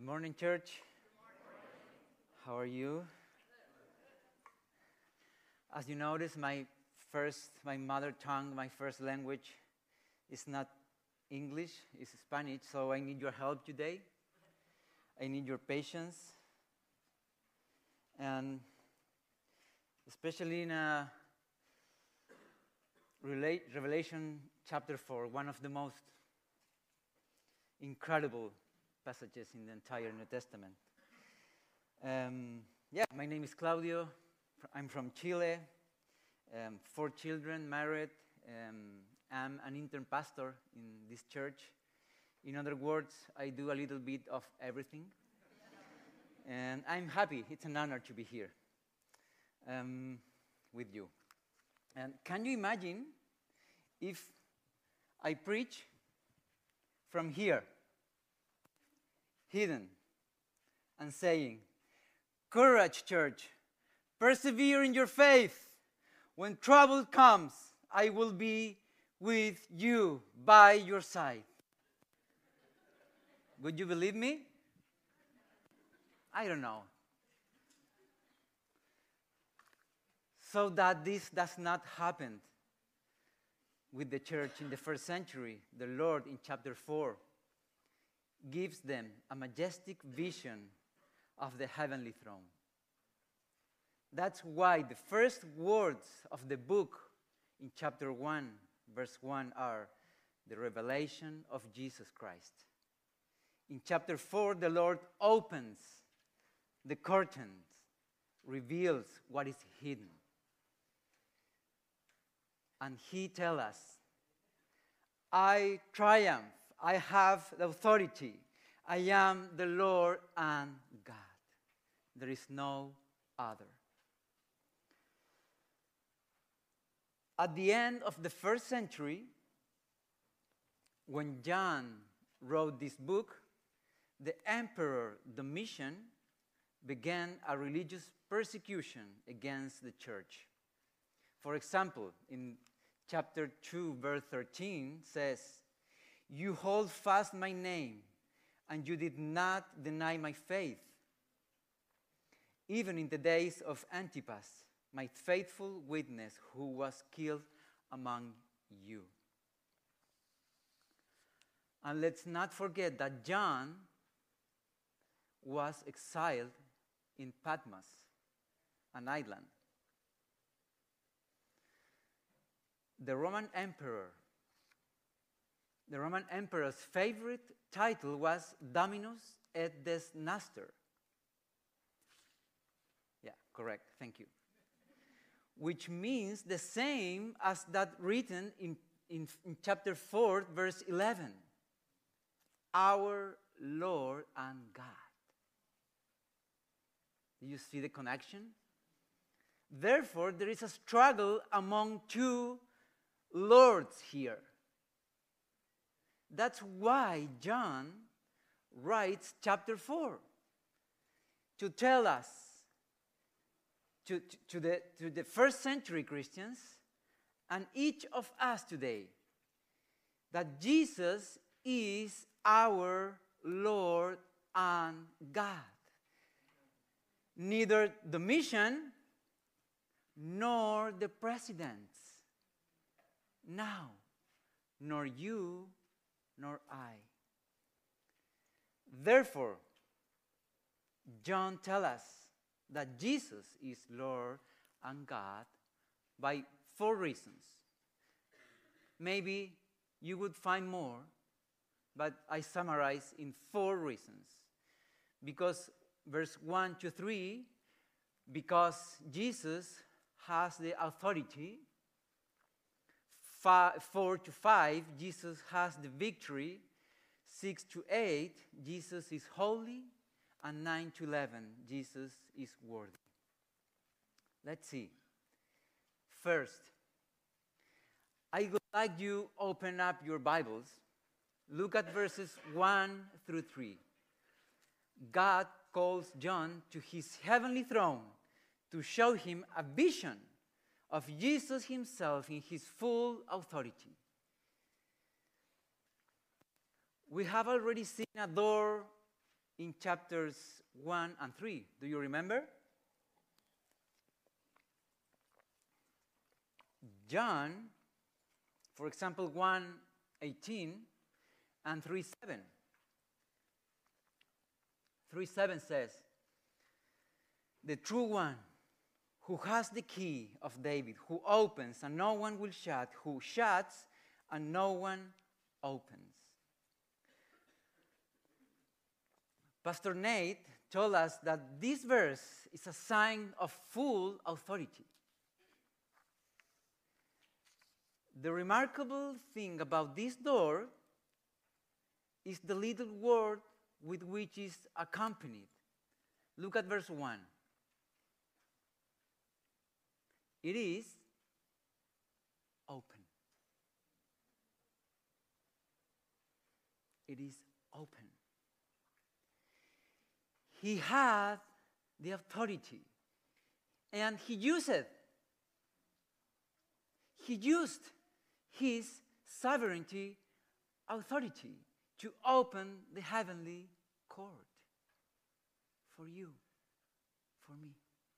Good morning, church. How are you? As you notice, my mother tongue, my first language is not English, it's Spanish, so I need your help today. I need your patience. And especially in Revelation chapter 4, one of the most incredible passages in the entire New Testament. My name is Claudio. I'm from Chile. 4 children, married. I'm an intern pastor in this church. In other words, I do a little bit of everything. And I'm happy. It's an honor to be here with you. And can you imagine if I preach from here, hidden, and saying, "Courage, church, persevere in your faith. When trouble comes, I will be with you by your side." Would you believe me? I don't know. So that this does not happen with the church in the first century, the Lord in chapter 4 gives them a majestic vision of the heavenly throne. That's why the first words of the book in chapter 1, verse 1 are the revelation of Jesus Christ. In chapter 4, the Lord opens the curtains, reveals what is hidden. And he tells us, "I triumph. I have the authority. I am the Lord and God. There is no other." At the end of the first century, when John wrote this book, the Emperor Domitian began a religious persecution against the church. For example, in chapter 2, verse 13 says, "You hold fast my name, and you did not deny my faith, even in the days of Antipas, my faithful witness, who was killed among you." And let's not forget that John was exiled in Patmos, an island. The Roman emperor's favorite title was Dominus et des Naster. Yeah, correct, thank you. Which means the same as that written in chapter 4, verse 11. Our Lord and God. Do you see the connection? Therefore, there is a struggle among two lords here. That's why John writes chapter 4, to tell us, to the first century Christians, and each of us today, that Jesus is our Lord and God. Neither Domitian nor the presidents, now, nor you, nor I. Therefore, John tells us that Jesus is Lord and God by 4 reasons. Maybe you would find more, but I summarize in 4 reasons. Because verse 1 to 3, because Jesus has the authority. 4 to 5, Jesus has the victory. 6 to 8, Jesus is holy. And 9 to 11, Jesus is worthy. Let's see. First, I would like you to open up your Bibles. Look at verses 1 through 3. God calls John to his heavenly throne to show him a vision of Jesus himself in his full authority. We have already seen a door in chapters 1 and 3. Do you remember? John, for example, 1:18 and 3:7. 3:7 says, the true one who has the key of David, who opens and no one will shut, who shuts and no one opens. Pastor Nate told us that this verse is a sign of full authority. The remarkable thing about this door is the little word with which is accompanied. Look at verse 1. It is open. It is open. He had the authority, and he used it. He used his sovereignty authority to open the heavenly court for you, for me.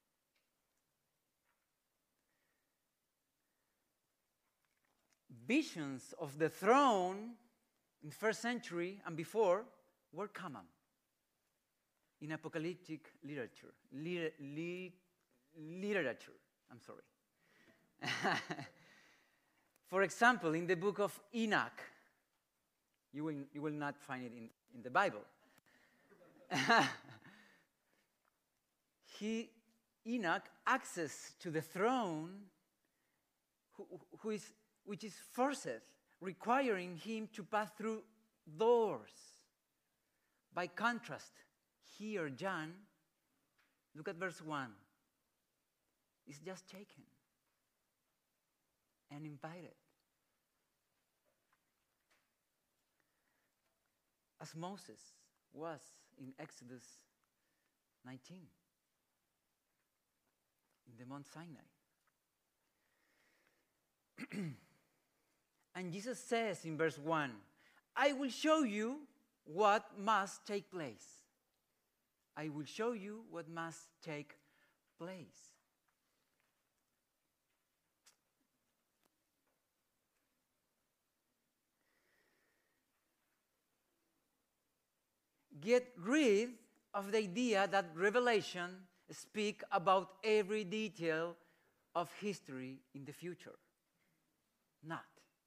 Visions of the throne in the first century and before were common in apocalyptic literature. I'm sorry. For example, in the book of Enoch, you will not find it in the Bible. Enoch access to the throne, which is forced, requiring him to pass through doors. By contrast, here John, look at verse 1, is just taken and invited. As Moses was in Exodus 19, in the Mount Sinai. And Jesus says in verse 1, I will show you what must take place. I will show you what must take place. Get rid of the idea that Revelation speaks about every detail of history in the future. Not.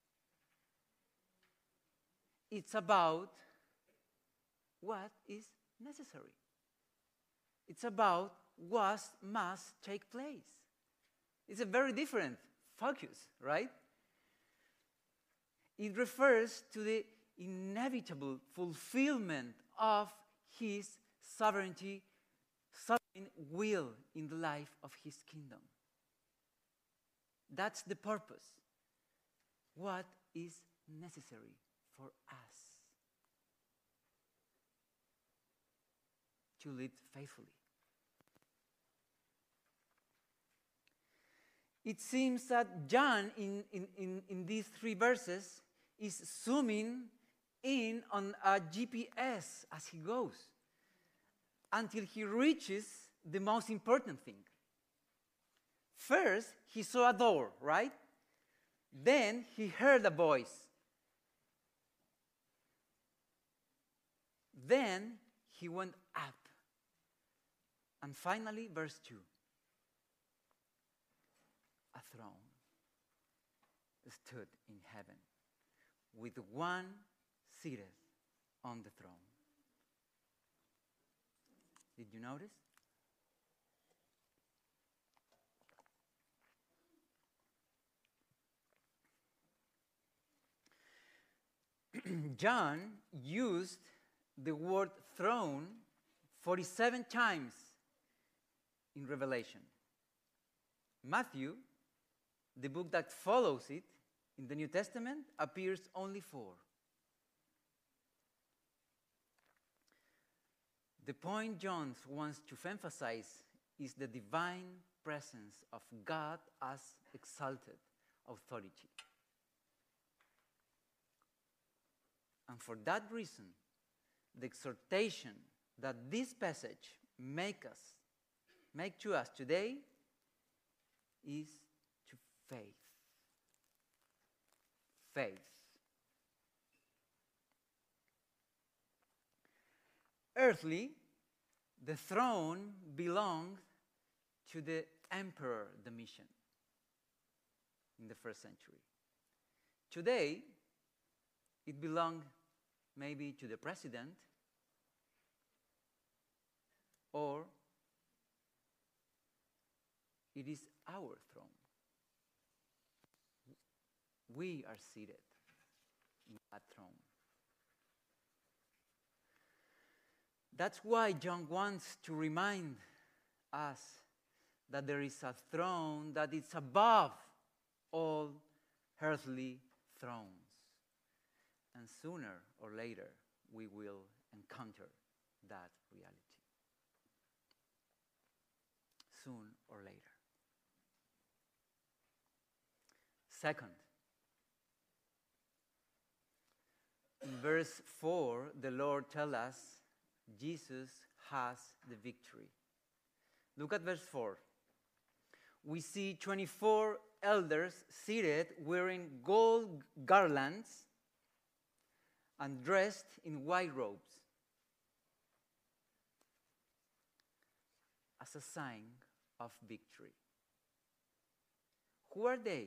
It's about what is necessary. It's about what must take place. It's a very different focus, right? It refers to the inevitable fulfillment of his sovereign will in the life of his kingdom. That's the purpose. What is necessary for us to live faithfully? It seems that John, in these 3 verses, is zooming in on a GPS as he goes until he reaches the most important thing. First, he saw a door, right? Then he heard a voice. Then he went up. And finally, verse 2. A throne stood in heaven with one seated on the throne. Did you notice? John used the word throne 47 times in Revelation. Matthew, the book that follows it in the New Testament, appears only 4. The point John wants to emphasize is the divine presence of God as exalted authority. And for that reason, the exhortation that this passage make to us today is to faith. Faith. Earthly, the throne belonged to the emperor Domitian in the first century. Today, it belongs maybe to the president, or it is our throne. We are seated in that throne. That's why John wants to remind us that there is a throne that is above all earthly thrones. And sooner or later, we will encounter that reality. Soon or later. Second, in verse 4, the Lord tells us Jesus has the victory. Look at verse 4. We see 24 elders seated wearing gold garlands and dressed in white robes as a sign of victory. Who are they?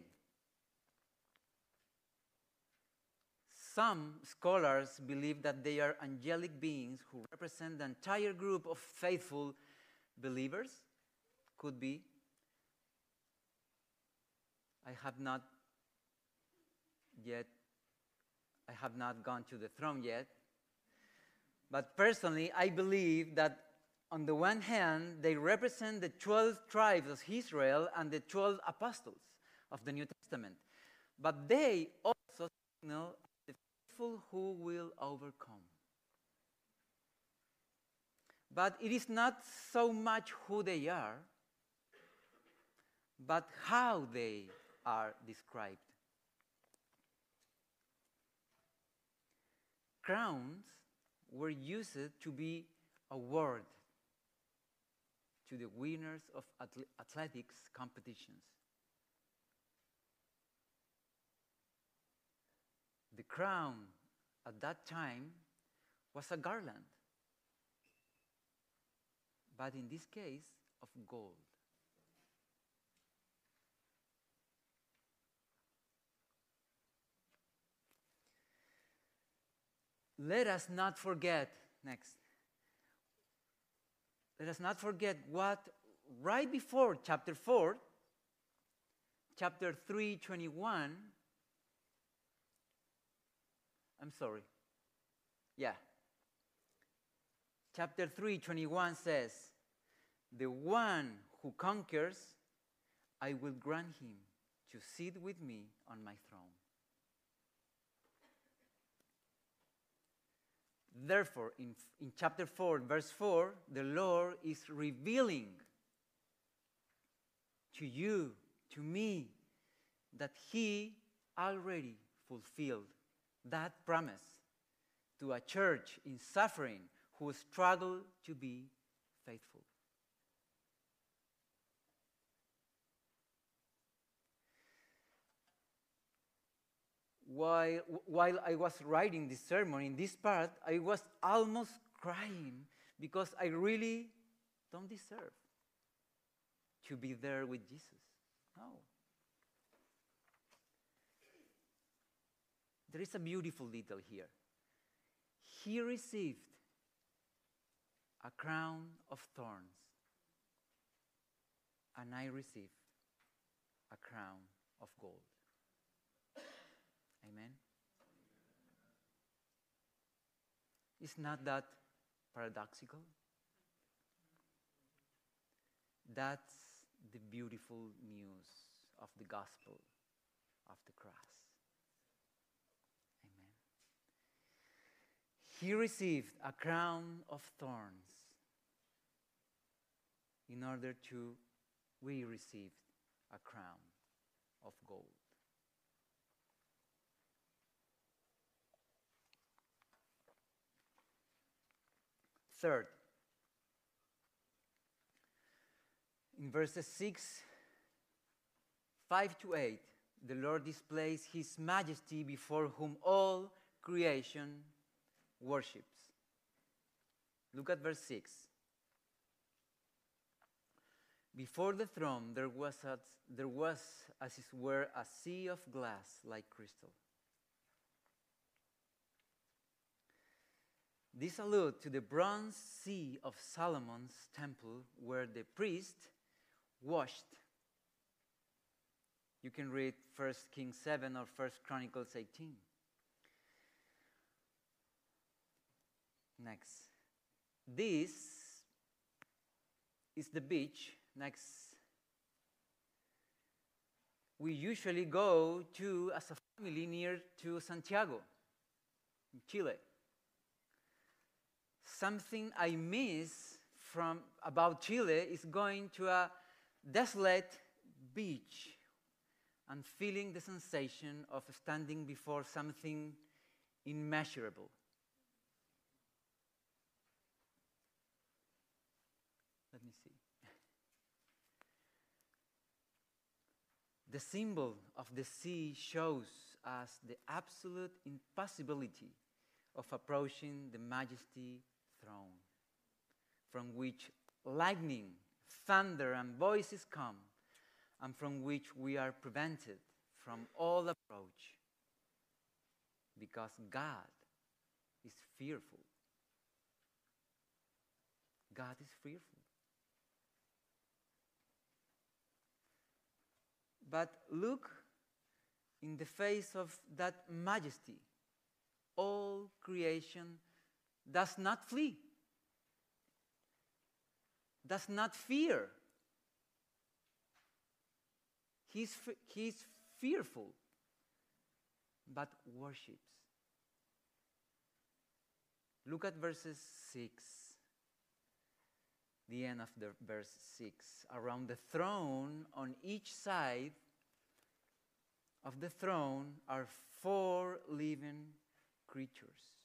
Some scholars believe that they are angelic beings who represent the entire group of faithful believers. Could be. I have not gone to the throne yet. But personally, I believe that on the one hand, they represent the 12 tribes of Israel and the 12 apostles of the New Testament. But they also signal the faithful who will overcome. But it is not so much who they are, but how they are described. Crowns were used to be awarded to the winners of athletics competitions. The crown at that time was a garland, but in this case of gold. Let us not forget, next. Let us not forget what, right before chapter 4, chapter 3:21, chapter 3:21 says, "The one who conquers, I will grant him to sit with me on my throne." Therefore, in chapter 4, verse 4, the Lord is revealing to you, to me, that He already fulfilled that promise to a church in suffering who struggle to be faithful. While I was writing this sermon, in this part, I was almost crying because I really don't deserve to be there with Jesus. No. There is a beautiful detail here. He received a crown of thorns, and I received a crown of gold. Amen? Is not that paradoxical? That's the beautiful news of the gospel of the cross. Amen. He received a crown of thorns in order to we received a crown of gold. Third, In verses 5 to 8, the Lord displays his majesty before whom all creation worships. Look at verse 6. Before the throne there was, as it were, a sea of glass like crystal. This alludes to the bronze sea of Solomon's temple where the priest washed. You can read 1 Kings 7 or 1 Chronicles 18. Next. This is the beach. Next. We usually go to as a family near to Santiago, in Chile. Something I miss about Chile is going to a desolate beach and feeling the sensation of standing before something immeasurable. Let me see. The symbol of the sea shows us the absolute impossibility of approaching the majesty throne, from which lightning, thunder, and voices come, and from which we are prevented from all approach, because God is fearful. God is fearful. But look in the face of that majesty. All creation does not flee, does not fear. He's fearful, but worships. Look at verses 6, the end of the verse 6. Around the throne, on each side of the throne, are 4 living creatures.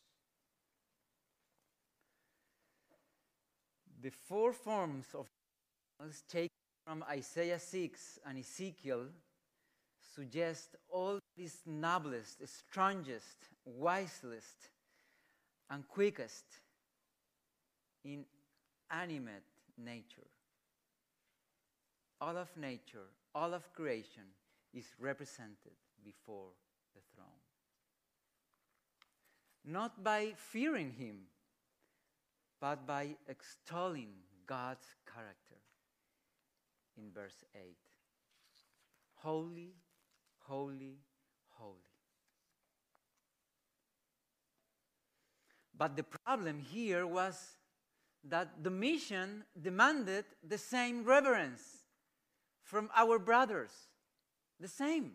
The 4 forms of animals taken from Isaiah 6 and Ezekiel suggest all that is noblest, strongest, wisest, and quickest in animate nature. All of nature, all of creation is represented before the throne. Not by fearing him, but by extolling God's character. In verse 8, holy, holy, holy. But the problem here was that the mission demanded the same reverence from our brothers. The same.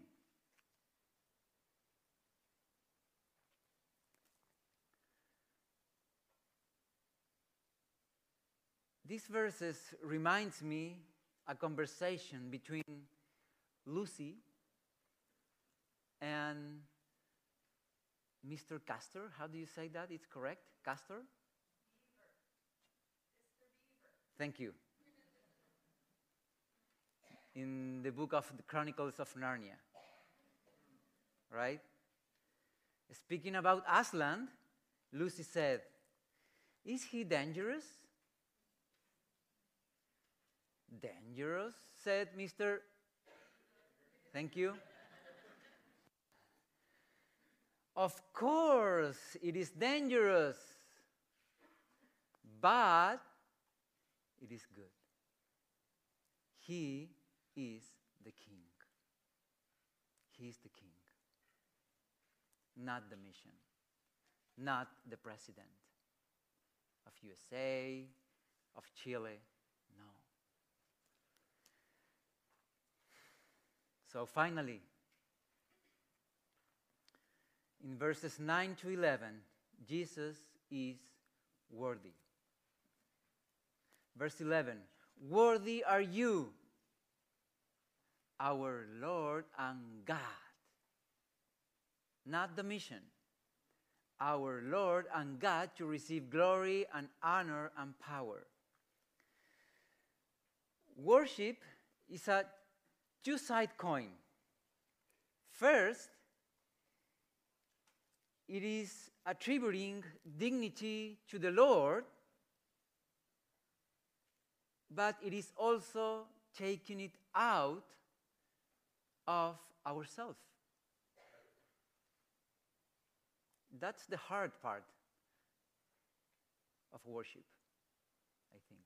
These verses reminds me a conversation between Lucy and Mr. Castor. How do you say that? It's correct? Castor? Beaver. Mr. Beaver. Thank you. In the book of the Chronicles of Narnia. Right? Speaking about Aslan, Lucy said, "Is he dangerous?" "Dangerous?" said Mr. Thank you. "Of course, it is dangerous, but it is good. He is the king. He is the king. Not the mission. Not the president of USA, of Chile. No. So finally, in verses 9 to 11, Jesus is worthy. Verse 11, worthy are you, our Lord and God. Not the mission. Our Lord and God, to receive glory and honor and power. Worship is a two-sided coin. First, it is attributing dignity to the Lord, but it is also taking it out of ourselves. That's the hard part of worship, I think.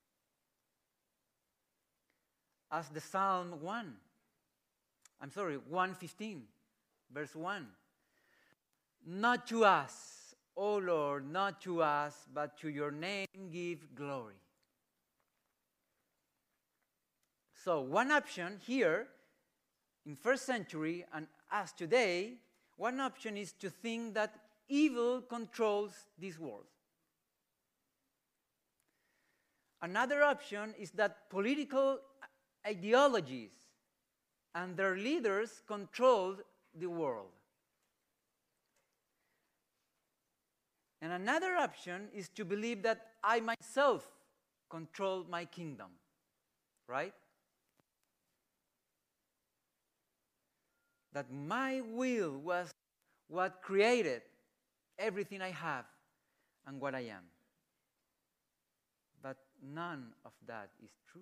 As the Psalm 115, verse 1. Not to us, O Lord, not to us, but to your name give glory. So one option here, in first century and as today, one option is to think that evil controls this world. Another option is that political ideologies and their leaders control the world. And another option is to believe that I myself control my kingdom, right? That my will was what created everything I have and what I am. But none of that is true.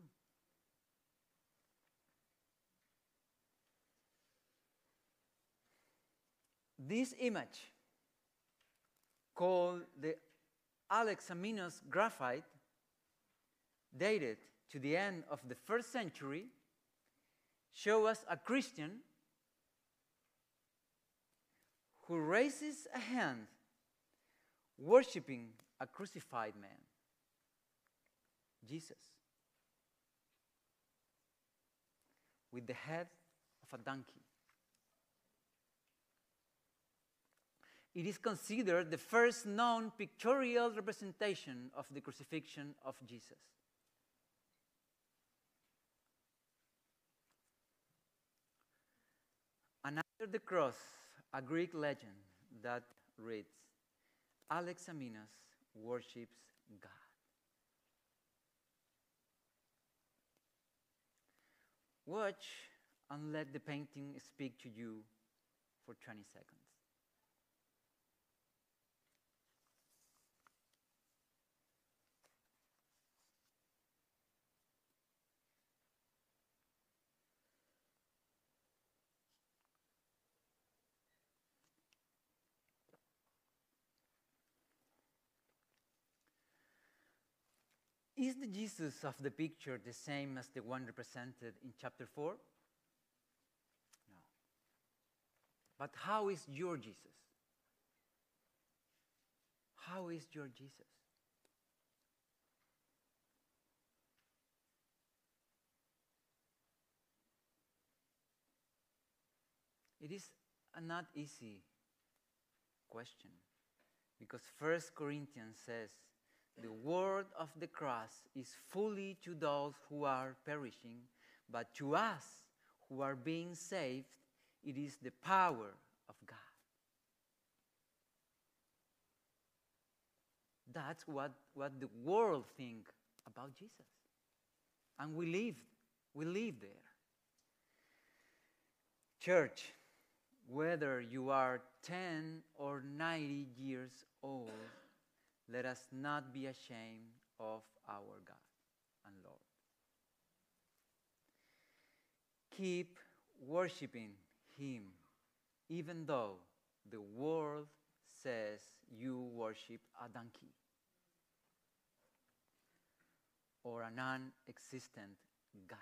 This image, called the Alexamenos graphite, dated to the end of the first century, shows us a Christian who raises a hand worshiping a crucified man, Jesus, with the head of a donkey. It is considered the first known pictorial representation of the crucifixion of Jesus. And under the cross, a Greek legend that reads, Alexamenos worships God. Watch and let the painting speak to you for 20 seconds. Is the Jesus of the picture the same as the one represented in chapter 4? No. But how is your Jesus? How is your Jesus? It is a not easy question, because 1 Corinthians says, the word of the cross is fully to those who are perishing, but to us who are being saved, it is the power of God. That's what the world thinks about Jesus. And we live there. Church, whether you are 10 or 90 years old, let us not be ashamed of our God and Lord. Keep worshiping Him, even though the world says you worship a donkey or a non-existent God.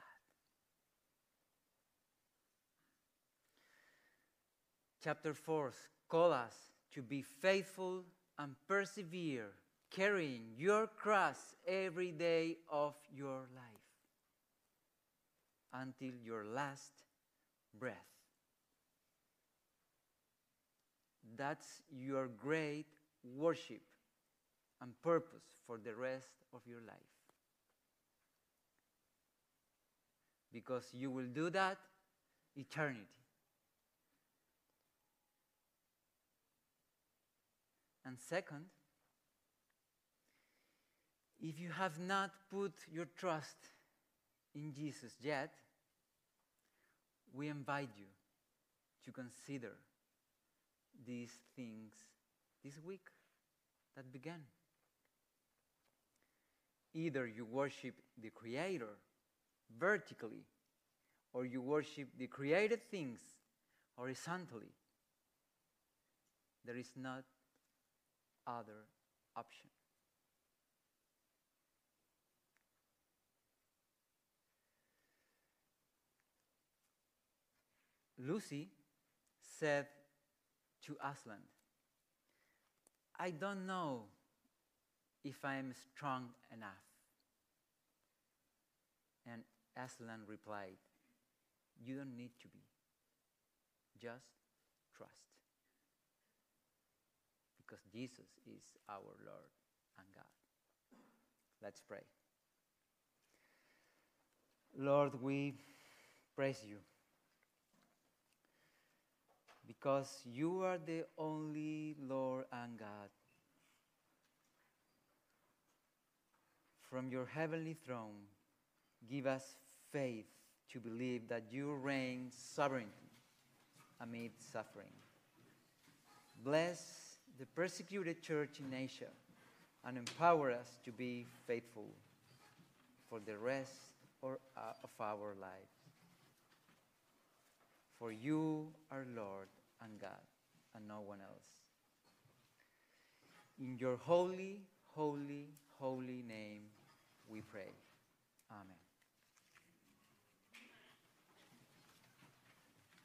Chapter 4 calls us to be faithful and persevere, carrying your cross every day of your life until your last breath. That's your great worship and purpose for the rest of your life. Because you will do that eternity. And second, if you have not put your trust in Jesus yet, we invite you to consider these things this week that began. Either you worship the Creator vertically, or you worship the created things horizontally. There is not other option. Lucy said to Aslan, I don't know if I am strong enough. And Aslan replied, you don't need to be. Just trust. Because Jesus is our Lord and God. Let's pray. Lord, we praise you because you are the only Lord and God. From your heavenly throne, give us faith to believe that you reign sovereignly amid suffering. Bless the persecuted church in Asia and empower us to be faithful for the rest of our lives. For you are Lord and God and no one else. In your holy, holy, holy name we pray. Amen.